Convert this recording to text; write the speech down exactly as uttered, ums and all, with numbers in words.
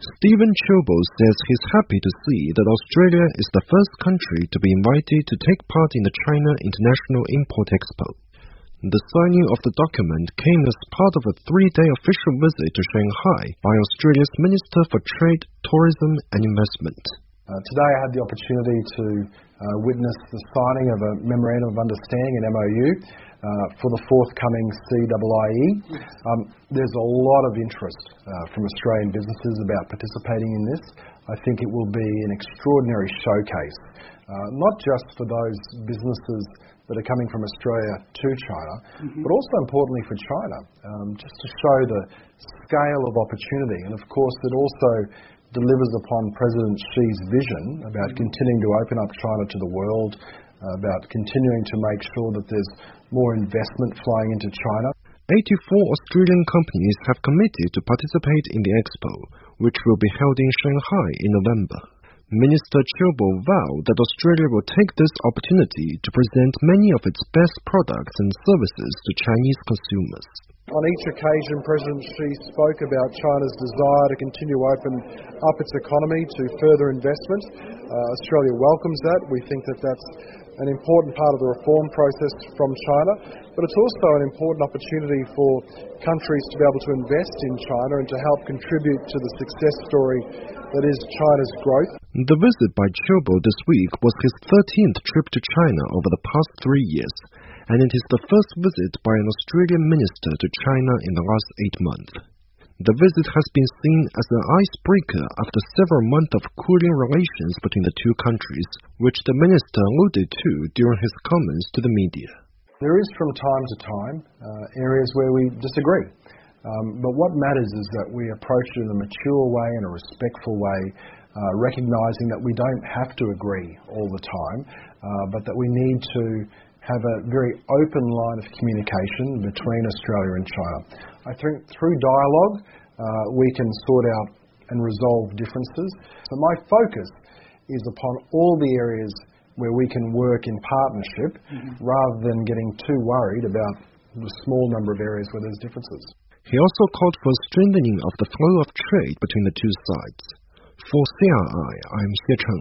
Stephen Chilbo says he's happy to see that Australia is the first country to be invited to take part in the China International Import Expo. The signing of the document came as part of a three-day official visit to Shanghai by Australia's Minister for Trade, Tourism and Investment. Uh, today I had the opportunity to uh, witness the signing of a Memorandum of Understanding, an M O U, uh, for the forthcoming C I I E. Um, there's a lot of interest uh, from Australian businesses about participating in this. I think it will be an extraordinary showcase, uh, not just for those businesses that are coming from Australia to China, mm-hmm. but also importantly for China, um, just to show the scale of opportunity. And of course it also delivers upon President Xi's vision about mm-hmm. continuing to open up China to the world, uh, about continuing to make sure that there's more investment flowing into China. eighty-four Australian companies have committed to participate in the expo, which will be held in Shanghai in November. Minister Chilbo vowed that Australia will take this opportunity to present many of its best products and services to Chinese consumers. On each occasion, President Xi spoke about China's desire to continue to open up its economy to further investment. Uh, Australia welcomes that. We think that that's an important part of the reform process from China, but it's also an important opportunity for countries to be able to invest in China and to help contribute to the success story that is China's growth. The visit by Chilbo this week was his thirteenth trip to China over the past three years, and it is the first visit by an Australian minister to China in the last eight months. The visit has been seen as an icebreaker after several months of cooling relations between the two countries, which the minister alluded to during his comments to the media. There is from time to time uh, areas where we disagree. Um, but what matters is that we approach it in a mature way, in a respectful way, uh, recognising that we don't have to agree all the time, uh, but that we need to have a very open line of communication between Australia and China. I think through dialogue uh, we can sort out and resolve differences. So my focus is upon all the areas where we can work in partnership mm-hmm. rather than getting too worried about the small number of areas where there's differences. He also called for a strengthening of the flow of trade between the two sides. For C R I, I'm Xie Cheng.